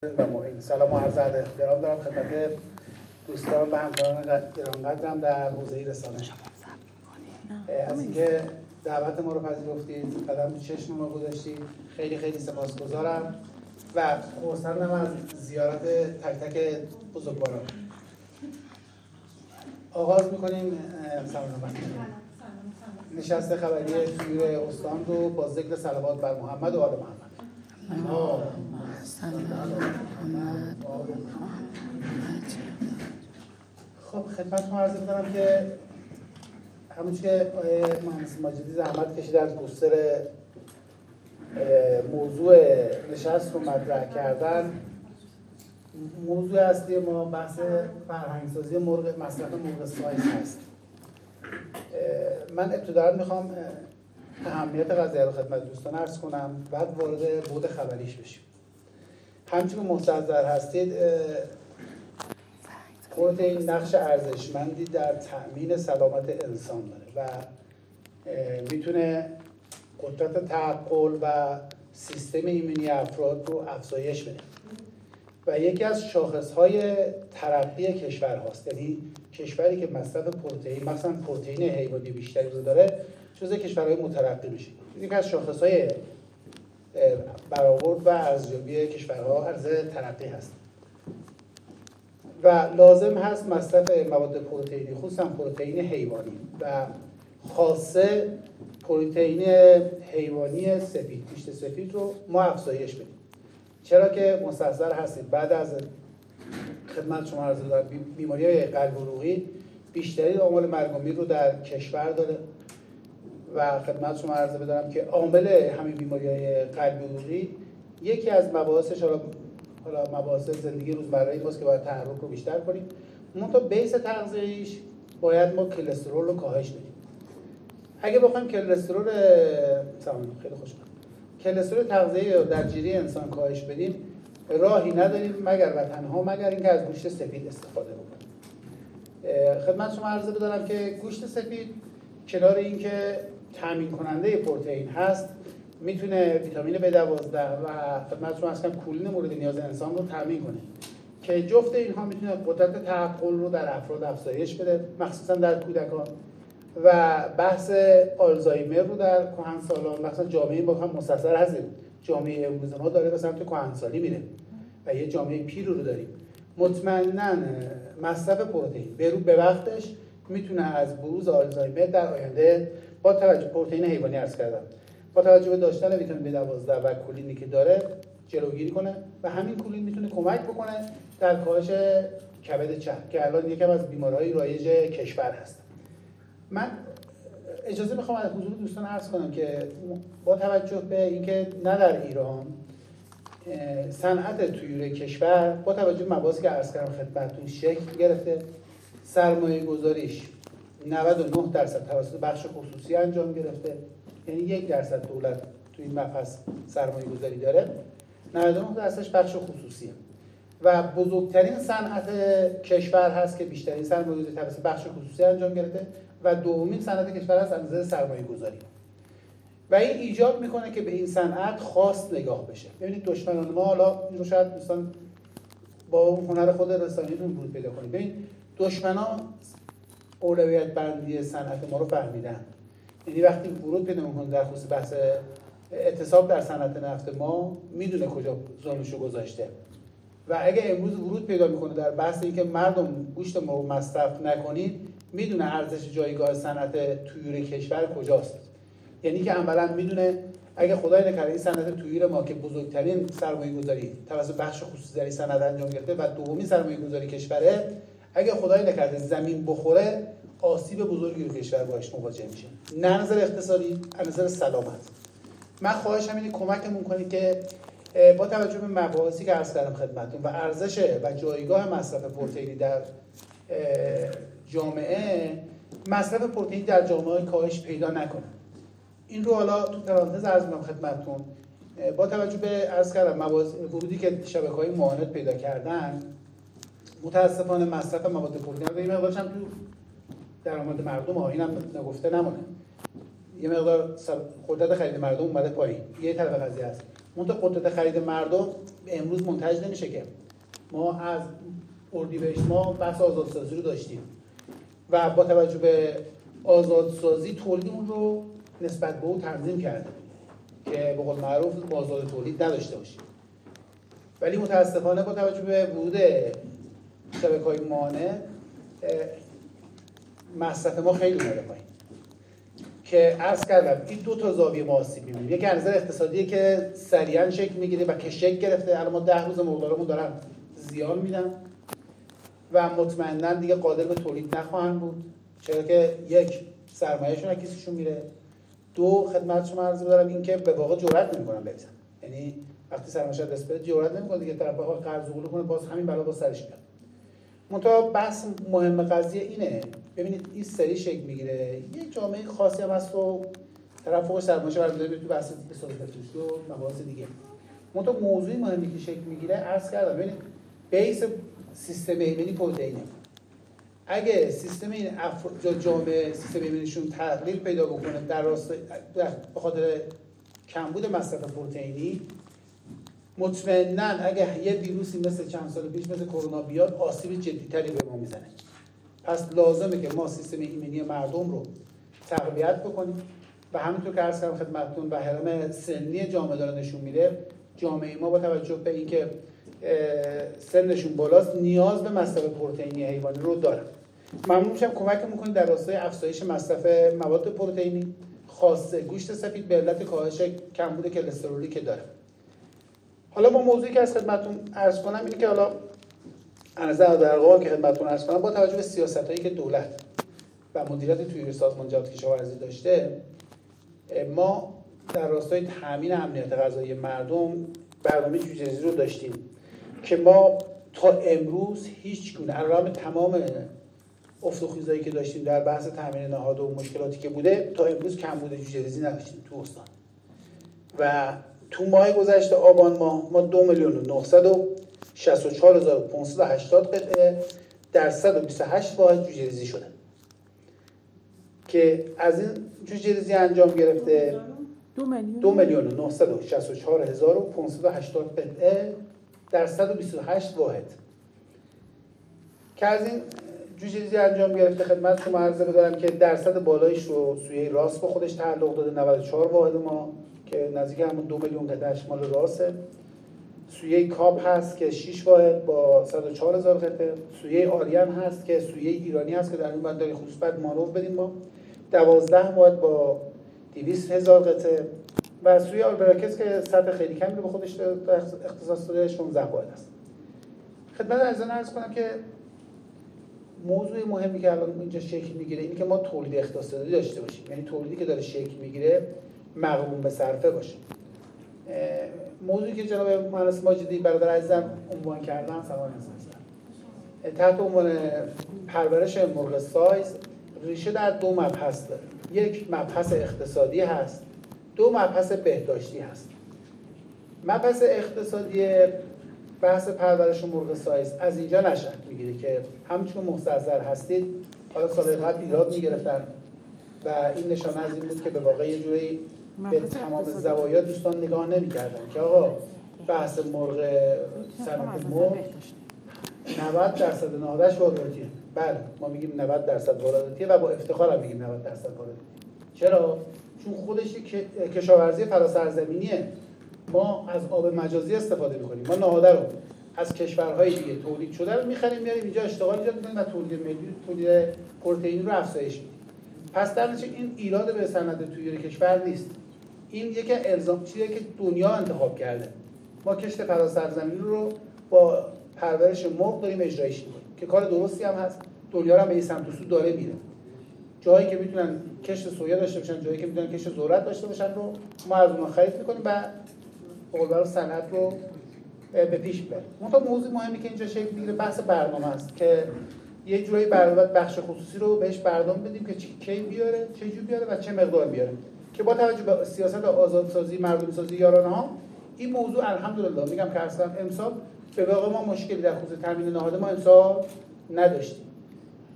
سلام و عرض احترام دارم خدمت دوستان و همکاران گرانقدرم در حوزه رسانه. از اینکه دعوت ما رو پذیرفتید، قدم به چشم ما گذاشتید، خیلی خیلی سپاسگزارم و خرسندم از زیارت تک تک بزرگواران. آغاز می‌کنیم نشست خبری توی استان رو با ذکر صلوات بر محمد و آل محمد. خب خدمتتون عرض می‌کنم که همونش که آقای مهندس ماجدی زحمت کشیده از گستر موضوع نشست رو مطرح کردن، موضوع اصلی ما بحث فرهنگسازی مصرف مرغ سایز هست. من ابتداً میخوام اهمیت قضیه رو خدمت دوستان عرض کنم، بعد وارد بعد خبریش بشیم. همچون که مستحضر هستید، پروتئین نقش ارزشمندی در تأمین سلامت انسان داره و میتونه قدرت تعقل و سیستم ایمنی افراد رو افزایش بده و یکی از شاخصهای ترقی کشور هاست. یعنی کشوری که مصرف پروتئین، مثلا پروتئین حیوانی بیشتری رو داره، جزو کشورهای مترقی میشه. یکی از شاخصهای برآورد و ارزیابی کشورها ارز ترقی هست و لازم هست مصرف مواد پروتئینی، خصوصا پروتئین حیوانی و خاصه پروتئین حیوانی سفید، گوشت سفید رو ما افزایش بدیم. چرا که مستحضر هستید بعد از خدمت شما عرض دارم بیماری‌های قلب عروقی بیشترین عامل مرگ و میر رو در کشور داره و خدمت شما عرض بدارم که عامل همین بیماری‌های قلب عروقی یکی از مباحثش، حالا مباحث زندگی روزمره ایناست که باید تحرک رو بیشتر کنیم. منتها بیس تغذیه‌ایش باید ما کلسترول رو کاهش بدیم. اگه بخوایم کلسترول کلسترول تغذیه‌ای رو در جیره انسان کاهش بدیم، راهی نداریم مگر اینکه از گوشت سفید استفاده بکنیم. خدمت شما عرض بدارم که گوشت سفید کنار اینکه تامین کننده پروتئین هست، میتونه ویتامین B12 و خدمت شما هستم کولین مورد نیاز انسان رو تامین کنه که جفت اینها میتونه قدرت تعقل رو در افراد افزایش بده، مخصوصا در کودکان، و بحث آلزایمر رو در کهنسالان، مثلا جامعه با هم مستصغر هستیم، جامعه امروز ما داره به سمت کهنسالی میره و یه جامعه پیر رو داریم. مطمئناً مصرف پروتئین به وقتش میتونه از بروز آلزایمر در آینده با توجه پروتئین حیوانی عرض کردم، با توجه به داشتن ویتامین B12 و کولینی که داره جلوگیری کنه و همین کولین میتونه کمک بکنه در کاهش کبد چرب که الان یکم از بیماری‌های رایج کشور هست. من اجازه میخوام از حضور دوستان عرض کنم که با توجه به اینکه نه در ایران صنعت تویور کشور با توجه به مباحثی که عرض کردم خدمتتون شکل گرفته، سرمایه گذاریش 99% توسط بخش خصوصی انجام گرفته، یعنی 1% دولت تو این مبحث سرمایه گذاری داره، 99%ش بخش خصوصیه و بزرگترین صنعت کشور هست که بیشترین سرمایه گذاری توسط بخش خصوصی انجام گرفته و دومین صنعت کشور هست از نظر سرمایه گذاری و این ایجاد میکنه که به این صنعت خاص نگاه بشه. ببینید دشمنان ما، حالا این رو شاید دوستان با اون هنر خود رسانیتون ورود پیدا کنید، ببین دشمنان اولویت بندی صنعت ما رو فهمیدن. یعنی وقتی ورود پیدا میکنه در خصوص بحث اعتصاب در صنعت نفت ما، میدونه کجا زانوشو گذاشته و اگه امروز ورود پیدا میکنه در بحث اینکه مردم گوشت ما رو مصرف نکنید، میدونه ارزش جایگاه صنعت تویور کشور کجاست. یعنی که عملاً میدونه اگه خدای نکرده این صنعت تویور ما که بزرگترین سرمایه‌گذاری توسط بخش خصوصی در این صنعت انجام گرفته و دومین سرمایه‌گذاری کشوره، اگه خدای نکرده زمین بخوره، آسیب بزرگی رو کشور باهاش مواجه میشه، نه نظر اقتصادی، از نظر سلامت. من خواهشم اینه کمکمون کنید که با توجه به مباحثی که عرض کردم خدمتتون و ارزش و جایگاه مصرف پروتئینی در جامعه، مصرف پروتئین در جامعه کاهش پیدا نکنه. این رو حالا تو پرانتز عرض می‌کنم خدمتتون. با توجه به عرض کردم مباحث ورودی که شبکه‌های معاند پیدا کردن، متاسفانه مصرف مواد پروتئینی یه مقدارش هم تو درآمد مردم اینم نگفته نمونه، یه مقدار قدرت خرید مردم اومده پایین، یه طرف قضیه است. منتها قدرت خرید مردم امروز منتج نمیشه که ما از اردیبهشت ما بحث آزادسازی رو داشتیم و با توجه به آزادسازی تولیدمون رو نسبت به او تنظیم کرده که به قول معروف آزاد تولید نداشته باشیم. ولی متاسفانه با توجه به ورود شبکه‌های ماهانه مصرف ما خیلی اومده پایین که عرض کردم این دو تا زاویه ما آسیب می‌بینیم. یکی از نظر اقتصادی که سریعا شکل میگیره و که شکل گرفته، الان ما 10 روز مقدارمون دارن زیان میدن و مطمئنا دیگه قادر به تولید نخواهند بود، چرا که یک سرمایه‌شون از کیسشون میره، دو خدمت شما عرض دارم این که به واقع جرئت نمی‌کنن بریزن. یعنی وقتی سرمایه‌ش دست بده جرئت نمی‌کنه دیگه طرف بخواد قرض قبول کنه، باز همین بلا با سرش میاد. منتها بحث مهم قضیه اینه، ببینید این سری شکل میگیره، یه جامعه خاصی هم هست و طرف فوق سرمایه‌اش برمی‌داره تو بحث اقتصاد فلسفی و مباحث دیگه. منتها موضوعی مهمی که شکل میگیره عرض کردم، ببینید بیس سیستم ایمنی پروتئینه. اگه سیستم این جامعه سیستم ایمنیشون تغییر پیدا بکنه در راستای به خاطر کمبود مصرف پروتئینی، مطمئناً اگه یه ویروسی مثل چند سال پیش مثل کرونا بیاد آسیب جدی‌تری به ما میزنه. پس لازمه که ما سیستم ایمنی مردم رو تقویت بکنیم و همینطور که عرض کردم خدمتتون و هرم سنی جامعه داره نشون میده، جامعه ما با توجه به اینکه سنشون بالاست نیاز به مصرف پروتئینی حیوانی رو دارن. ممنون میشم کمک میکنید در راستای افزایش مصرف مواد پروتئینی خاص گوشت سفید به علت کاهش کمبود کلسترولی که داره. حالا ما موضوعی که از خدمتتون عرض کنم اینه که حالا از نظر ارقام که خدمتتون عرض کنم با توجه به سیاستایی که دولت و مدیریت توی سازمان جهاد کشاورزی داشته، ما در راستای تامین امنیت غذایی مردم برنامه جوجه‌ریزی رو داشتیم که ما تا امروز هیچ گونه علاوه تمام افت و خیزایی که داشتیم در بحث تامین نهاد و مشکلاتی که بوده، تا امروز کمبود جوجه‌ریزی نداشتیم تو استان. و تو ماه گذشته آبان ماه ما 2,964,580 قطعه در 128 واحد جوجه‌ریزی شده که از این جوجه‌ریزی انجام گرفته 2,964,580 قطعه در 128 واحد که از این جوجه‌ریزی انجام گرفته. خدمت شما عرض بدارم که درصد بالایش رو سویه راست به خودش تعلق داده، 94 واحد ما که نزدیک همون 2 میلیون قطعه شمال راسته. سویه کاب هست که 6 واحد با 104,000 قطعه. سویه آریان هست که سویه ایرانی هست که در این بند داری خصوص باید مانور بدیم ما 12 واحد با 200,000 قطعه و سویه آلبراکس که سطح خیلی کمی رو به خودش اختصاص داده 16 واحد است. خدمت عرض کنم که موضوع مهمی که الان اینجا شکل میگیره اینه که ما تولید اقتصادی داشته باشیم، یعنی تولیدی که داره شکل میگیره مقرون به صرفه باشه. موضوعی که جناب مهندس ماجدی برادر عزیزم عنوان کردن سوال هستن تحت عنوان پرورش مرغ سایز ریشه در دو مبحث داره. یک مبحث اقتصادی هست، دو مبحث بهداشتی هست. مبحث اقتصادی بحث پرورش مرغ سایز از اینجا نشأت میگیره که همچون مستحضر هستید حالا سال قبل ایراد میگرفتن و این نشانه از این بود که به واقع یه جوری به تمام زوایا دوستان نگاه نمی‌کردن که آقا بحث مرغ صنعت مرغ 90% نهادش وارداتیه. بله ما میگیم 90% وارداتیه و با افتخار هم میگیم 90% وارداتیه. چرا؟ چون خودش کشاورزی فراسرزمینیه. ما از آب مجازی استفاده می‌کنیم. ما نهاده رو از کشورهای دیگه تولید شده رو می‌خریم میاریم اینجا اشتغال ایجاد می‌کنیم و تولید پروتئین رو افزایش میدیم. پس در نتیجه این ایراد به صنعت تویی کشور نیست. این یک الزام چیزیه که دنیا انتخاب کرده. ما کشت فراسرزمینی رو با پرورش مرغ داریم اجرایش می‌کنیم که کار درستی هم هست. دنیا هم به این سمت و سو داره میره. جایی که میتونن کشت سویا داشته باشن، جایی که میتونن کشت ذرت داشته باشن رو ما از اونها خرید می‌کنیم و قول صنعت رو به پیش ببریم. منتها موضوع مهمی که اینجا شکل می‌گیره بحث برنامه است که یه جوری برنامه بخش خصوصی رو بهش برنامه بدیم که کی بیاره، چه جور بیاره و چه مقدار بیاره که با توجه به سیاست آزادسازی مردمی سازی یارانه‌ها این موضوع الحمدلله میگم که اصلا امسال به واقع ما مشکلی در خصوص تامین نهاد ما امسال نداشتیم.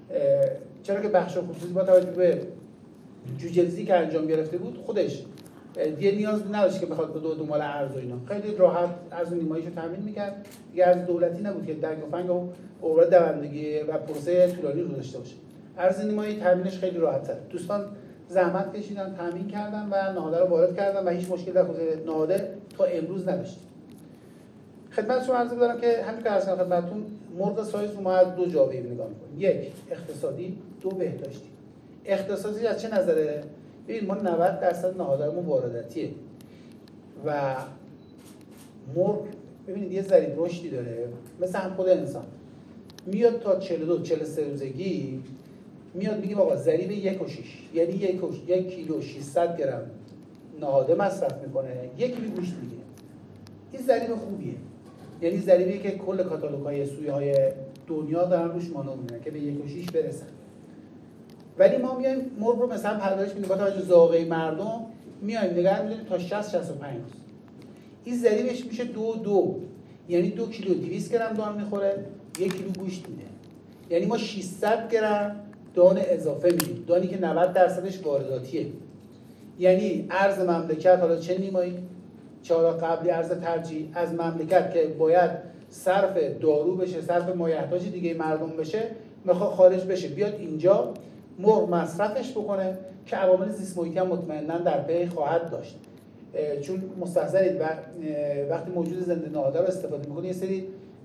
چرا که بخش خصوصی با توجه به جوجه‌ریزی که انجام گرفته بود خودش دیگه نیاز نداشت که بخواد به دنبال ارز و اینا، خیلی راحت ارز و نیماییشو تامین می‌کرد. دیگه ارز دولتی نبود که دنگ و فنگ و اوراق دوندگی و پروسه طولانی رو داشته باشه. ارز نیمایی تامینش خیلی راحت‌تره. دوستان زحمت کشیدن، تامین کردن و نهاده رو وارد کردن و هیچ مشکلی در حوزه نهاده تا امروز نداشتیم. خدمتتون عرض می‌کنم که همین که عرض کردم خدمتتون، مرغ سایز رو ما از دو جاوه نگاه می‌کنیم. یک اقتصادی، دو بهداشتی. اقتصادی از چه نظره؟ ببین ما 90% نهادارمون وارداتیه و مرغ ببینید یه ذریب رشدی داره، مثل هم خود انسان میاد تا 42 43 روزگی میاد میگیم آقا ذریب 1.6 یعنی 1 کیلو 600 گرم نهاده مصرف میکنه، 1 کیلو گوشت میگیره. این ذریب خوبیه، یعنی ذریبی که کل کاتالوگ‌های سویه‌های دنیا دارن روش مانور میدن که به 1.6 برسن. ولی ما میایم مرغ رو مثلا پرورش میدیم با توجه ذائقه مردم، میایم نگه می‌داریم تا 60 65 روز. این ذریبش میشه 2 یعنی 2 کیلو 200 گرم دان میخوره، 1 کیلو گوشت میده. یعنی ما 600 گرم دان اضافه میدیم، دانی که 90% وارداتیه. یعنی ارز مملکت، حالا چه نیمایی چه حالا قبلی ارز ترجیح، از مملکت که باید صرف دارو بشه، صرف مایحتاج دیگه مردم بشه، میخواد خارج بشه بیاد اینجا مرغ مصرفش بکنه که عوامل زیست محیطی هم مطمئناً در پی خواهد داشت. چون مستحضرید وقتی موجود زنده نهاده رو استفاده میکنه یه سری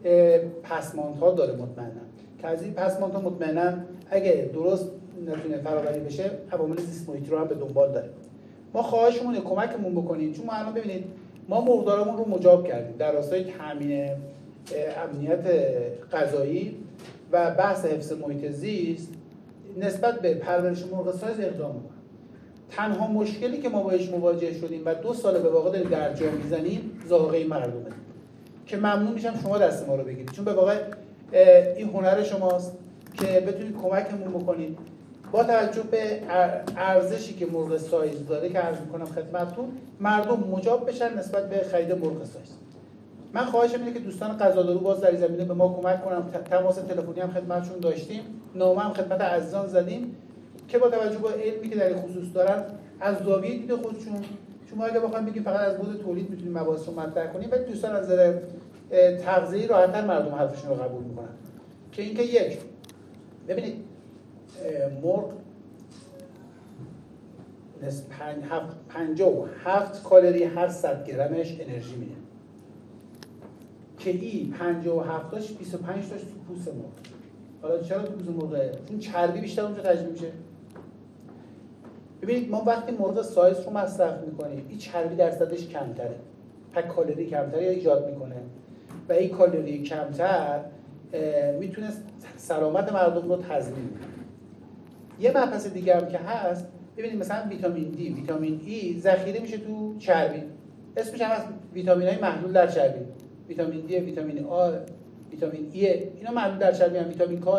پسماندها داره مطمئناً که از این پسماندها مطمئناً اگه درست نتونه فرآوری بشه عوامل زیست محیطی رو هم به دنبال داره. ما خواهشمونه کمکمون بکنید، چون ما الان ببینید ما مرغدارمون رو مجاب کردیم در راستای تامین امنیت غذایی و بحث حفظ محیط زیست نسبت به پرورش مرغ سایز اقدام میکنیم. تنها مشکلی که ما باهاش مواجه شدیم و 2 سال به واقع داریم در جا میزنیم ذائقه مردمه که ممنون میشم شما دست ما رو بگیرید، چون به واقع این هنر شماست که بتونید کمکمون بکنید با توجه به ارزشی که مرغ سایز داره که عرض میکنم خدمتتون، مردم مجاب بشن نسبت به خرید مرغ سایز. من خواهشم اینه که دوستان غذادارو باز در زمینه به ما کمک کنن. تماس تلفنی هم خدمتشون داشتیم، نامه هم خدمت عزیزان زدیم که با توجه به علمی که در این خصوص دارن از زاویه دید خودشون، چون ما اگه بخوایم بگیم فقط از بعد تولید میتونیم مباحث رو مطرح کنیم، ولی دوستان از نظر تغذیه‌ای راحت‌تر مردم حرفشون رو قبول میکنن. که اینکه یک ببینید مرغ 57 کالری هر 100 گرمش انرژی میده که این 57 تاش 25 تاش تو پوست مرغ. حالا چرا تو پوست مرغه؟ چون چربی بیشتر اونجا تجزیه میشه. ببینید ما وقتی مرغ سایز رو مصرف میکنیم این چربی درصدش کمتره، پس کالری کمتری ایجاد میکنه و این کالری کمتر میتونه سلامت مردم رو تضمین کنه. یه مبحث دیگه هم که هست، ببینید مثلا ویتامین دی، ویتامین ای ذخیره میشه تو چربی، اسمش هم هست ویتامین‌های محلول در چربی. ویتامین دی، ویتامین آ، ویتامین ای، اینا محلول در چربی هم، ویتامین کا.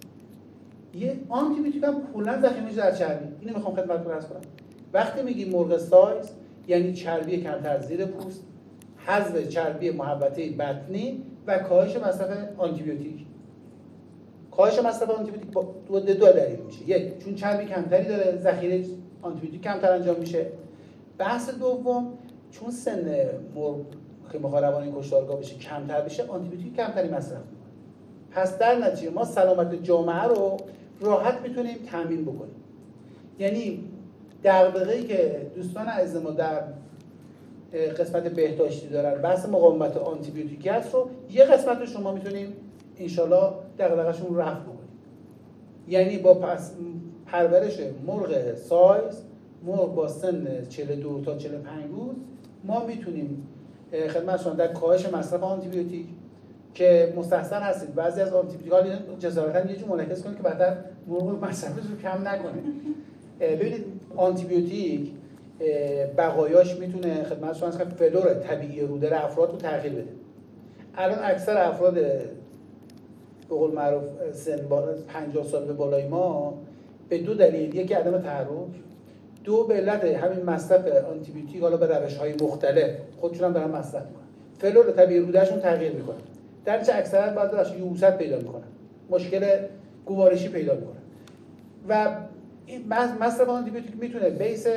یه آنتی بیوتیک هم کلا ذخیره میشه در چربی. اینو میخوام خدمتتون عرض کنم. وقتی میگیم مرغ سایز یعنی چربی کمتر زیر پوست، حذف چربی محوطه بطنی و کاهش مصرف آنتی بیوتیک. کاهش مصرف آنتی بیوتیک با دو دلیل میشه. یک، چون چربی کمتری داره، ذخیره آنتی بیوتیک کمتر انجام میشه. بحث دوم، چون سن مرغ که میخواد روانی کشتارگاه بشه کمتر بشه، آنتی بیوتیک کمتری مصرف میکنه. پس در نتیجه ما سلامت جامعه رو راحت میتونیم تامین بکنیم. یعنی دغدغه‌ای که دوستان عزیز ما در قسمت بهداشتی دارن، بحث مقاومت آنتی بیوتیکی هست رو یه قسمت رو شما میتونیم انشالله دغدغه‌شون رو رفع بکنیم. یعنی با پرورش مرغ سایز، مرغ با سن 42 تا 45 روز ما میتونیم خدمت شما در کاهش مصرف آنتی بیوتیک که مستحسن هستید بعضی از آنتی بیوتیک‌ها جسارتاً یه جور منعکس کنه که بعدا مرغ مصرفش رو کم نکنه. ببینید آنتی بیوتیک بقایاش میتونه خدمت شما هست که فلور طبیعی روده افراد رو تغییر بده. الان اکثر افراد به قول معروف سن 50 سال به بالای ما به دو دلیل، یکی عدم تحرک، دو به علت همین مصرف آنتی بیوتیک حالا به روش‌های مختلف خودشون هم دارن مصرف میکنن، فلور طبیعی رودهشون تغییر میکنه، در چه اکثرا بعد ازش یبوست پیدا میکنن، مشکل گوارشی پیدا میکنن و این مصرف آنتی بیوتیک میتونه بیس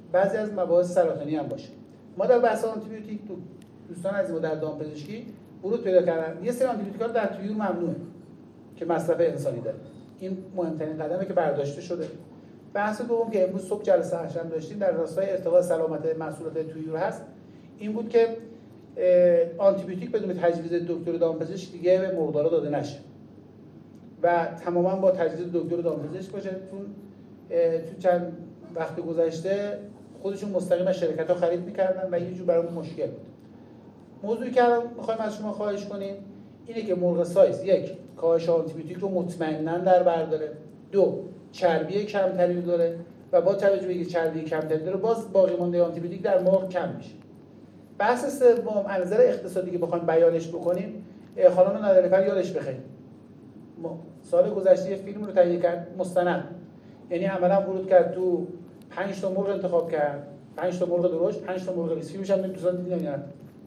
بعضی از مباحث سرطانی هم باشه. ما در بحث آنتیبیوتیک دوستان عزیز ما در دامپزشکی ورود پیدا کردن یه سری آنتیبیوتیک‌ها در طیور ممنوعه که مصرف انسانی داره. این مهمترین قدمه که برداشته شده. بحث دوم که امروز صبح جلسه هم داشتیم در راستای ارتقاء سلامت محصولات طیور هست، این بود که آنتیبیوتیک بدون تجویز دکتر دامپزشک دیگه به مرغدارا داده نشه و تماما با تجویز دکتر دامپزشک باشه. تو چند وقت گذشته خودشون مستقیم از شرکت‌ها خرید می‌کردن و یه جور برامون مشکل بود. موضوعی که الان می‌خوایم از شما خواهش کنیم اینه که مرغ سایز یک کاهش آنتیبیوتیک رو مطمئناً در بر داره، دو چربی کمتری رو داره و با توجه به اینکه چربی کمتری داره باز باقی مانده آنتیبیوتیک در مرغ کم میشه. بحث سوم از نظر اقتصادی که بخوایم بیانش بکنیم، خانم نادرفر یادش بخیر سال گذشته یه فیلم رو تهیه کرد مستند، یعنی عملا ورود کرد تو 5 تا مرغ انتخاب کرد، 5 تا مرغ درشت، 5 تا مرغ ریز. فیلمش هم دوستان دیدین یا نه؟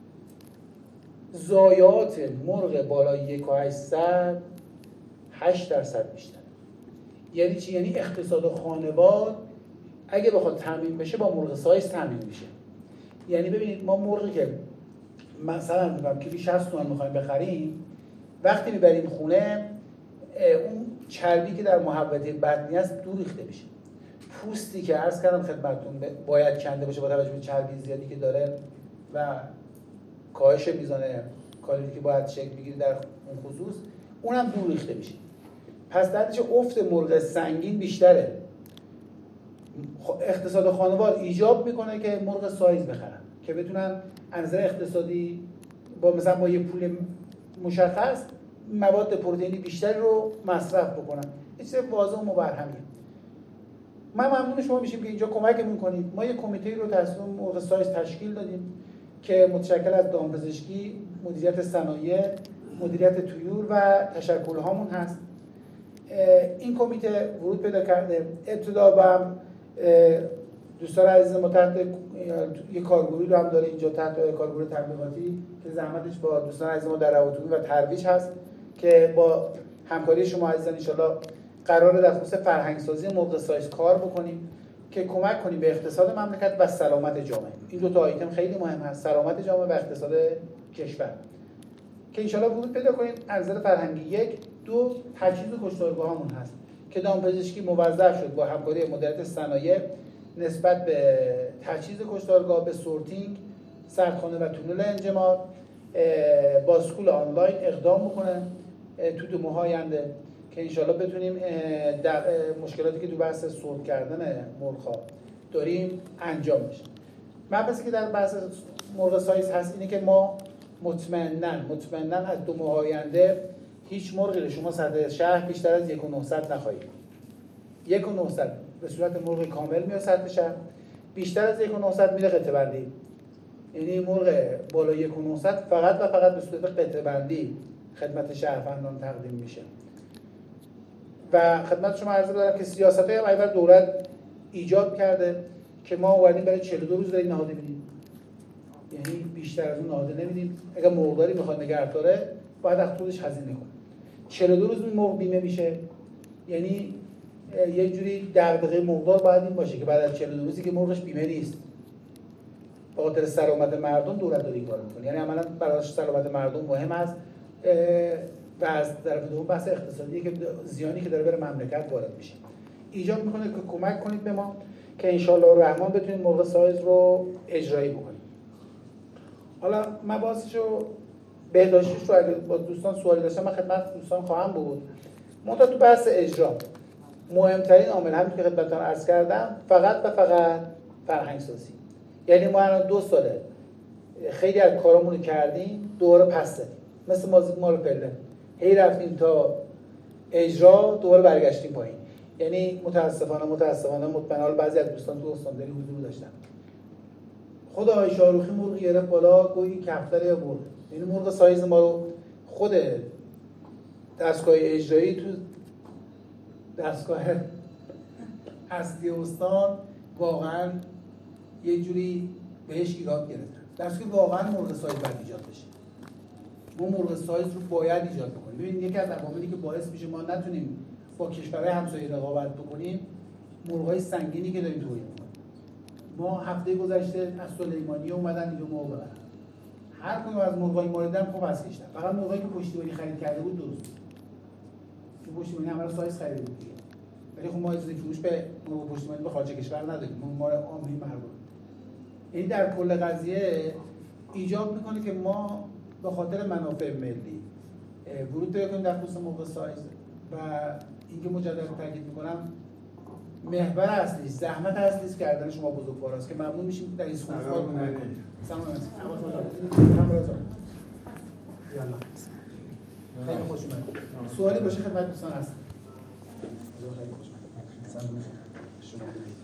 ضایعات مرغ بالای 1.8 8% بیشتر. یعنی چی؟ یعنی اقتصاد خانوار اگه بخواد تامین بشه با مرغ سایز تامین میشه. یعنی ببینید ما مرغی که مثلا میگم کیلو 60 تومن میخوایم بخریم، وقتی میبریم خونه اون چربی که در محوطه بدنی است دور ریخته میشه. پوستی که عرض کردم خدمتتون باید کنده باشه با توجه به چربی زیادی که داره و کاهش میزان کالری که باید شکل بگیره در اون خصوص، اونم دور ریخته میشه. پس در نتیجه افت مرغ سنگین بیشتره. اقتصاد خانوار ایجاب میکنه که مرغ سایز بخرن که بتونن از نظر اقتصادی مثلا با یه پول مشخص مواد پروتئینی بیشتری رو مصرف بکنن. این چیز واضح و مبرهمیه. ما ممنون شما میشیم که اینجا کمکمون کنید. ما یه کمیته رو تصمیم مرغ سایز تشکیل دادیم که متشکل از دامپزشکی، مدیریت صنایع، مدیریت طیور و تشکل هامون هست. این کمیته ورود پیدا کرده. ابتدا با دوستان عزیز ما تحت یه کارگروهی رو هم داره اینجا تحت کارگروه تبلیغاتی که زحمتش با دوستان عزیز ما در روابط و ترویج هست که با همکاری شما عزیزان ان شاءالله قراره در خصوص فرهنگسازی مرغ سایز کار بکنیم که کمک کنیم به اقتصاد مملکت و سلامت جامعه. این دو تا آیتم خیلی مهم هست، سلامت جامعه و اقتصاد کشور، که ان شاءالله ورود پیدا کنیم. از نظر فرهنگی یک، دو تجهیز کشتارگاهامون هست که دامپزشکی موظف شد با همکاری مدیریت صنایع نسبت به تجهیز کشتارگاه، به سورتینگ، سردخانه و تونل انجماد با اسکول آنلاین اقدام بکنه تو 2 ماه آینده که انشالله بتونیم در مشکلاتی که تو بحث سورت کردن مرغ‌ها داریم انجام بشه. مبحثی که در بحث مرغ سایز هست اینه که ما مطمئناً از 2 ماه آینده هیچ مرغی رو شما سطح شهر بیشتر از 1,900 نخواهید. 1,900 به صورت مرغ کامل میاد سطح شهر، بیشتر از 1,900 میره قطعه بندی. یعنی مرغ بالای 1,900 فقط و فقط به صورت قطعه بندی خدمت شهروندان تقدیم میشه. و خدمت شما عرض دارم که سیاست‌های هم اول دولت ایجاد کرده که ما اومدیم برای 42 روز داریم نهاده میدیم. یعنی بیشتر از اون نهاده نمیدیم. اگر مرغداری میخواد نگه داره باید از خودش هزینه کنه. 42 روز مرغ بیمه میشه. یعنی یه جوری دغدغه مرغدار باید این باشه که بعد از 42 روزی که مرغش بیمه نیست، به خاطر سلامت مردم دولت داره این کارو میکنه. یعنی عملاً برای سلامت مردم مهم است و از طرف دوم بحث اقتصادی که زیانی که داره بر مملکت وارد میشه ایجاد میکنه که کمک کنید به ما که ان شاء الله الرحمن بتونیم مرغ سایز رو اجرایی بکنیم. حالا مباحثشو بهداشتیش رو اگه با دوستان سوالی داشتن من خدمت دوستان خواهم بود. منتها تو بحث اجرا مهمترین عامل همین که خدمتتون عرض کردم فقط و فقط فرهنگ سازی. یعنی ما الان 2 ساله خیلی از کارامون رو کردیم دوباره پس زدیم، مثل مازیک مال پله هی رفتیم تا اجرا دوباره برگشتیم پایین. یعنی متاسفانه مطمئنا بعضی از دوستان تو استانداری حضور داشتن. خود آقای شاروخی مرغ گرفت بالا گویی کفتر یا برد. یعنی مرغ سایز ما رو خود دستگاه اجرایی تو دستگاه اصلی استان واقعا یه جوری بهش ایراد گرفتن. درست که واقعا مرغ سایز باید ایجاد بشه. ما مرغ سایز رو باید ایجاد بکنیم. ببینید یکی از عواملی که باعث میشه ما نتونیم با کشورهای همسایه رقابت بکنیم مرغ‌های سنگینی که داریم تولید می‌کنیم. ما هفته گذشته از سلیمانی اومدن اینجا مرغ ببرن. هر کدوم از مرغای موردم خوب از کشتن. فقط مرغایی که پشتیبانی خرید کرده بود درست. تو پشتیبانی همه رو سایز خریده بود دیگه. ولی خب ما اجازه فروش به مرغ پشتیبانی به خارج کشور نداریم. ما مال عامی مردم. این در کل قضیه ایجاب میکنه که ما به خاطر منافع ملی ورود پیدا کنیم در خصوص مرغ سایز و اینکه مجددا تاکید میکنم محور اصلی زحمت اصلی است کردن شما بزرگواران که ممنون میشیم در این صحبت کمک کنید. سلام علیکم. خیلی خوش اومدید. سوالی باشه خدمت دوستان هستم. خیلی خوش اومدید.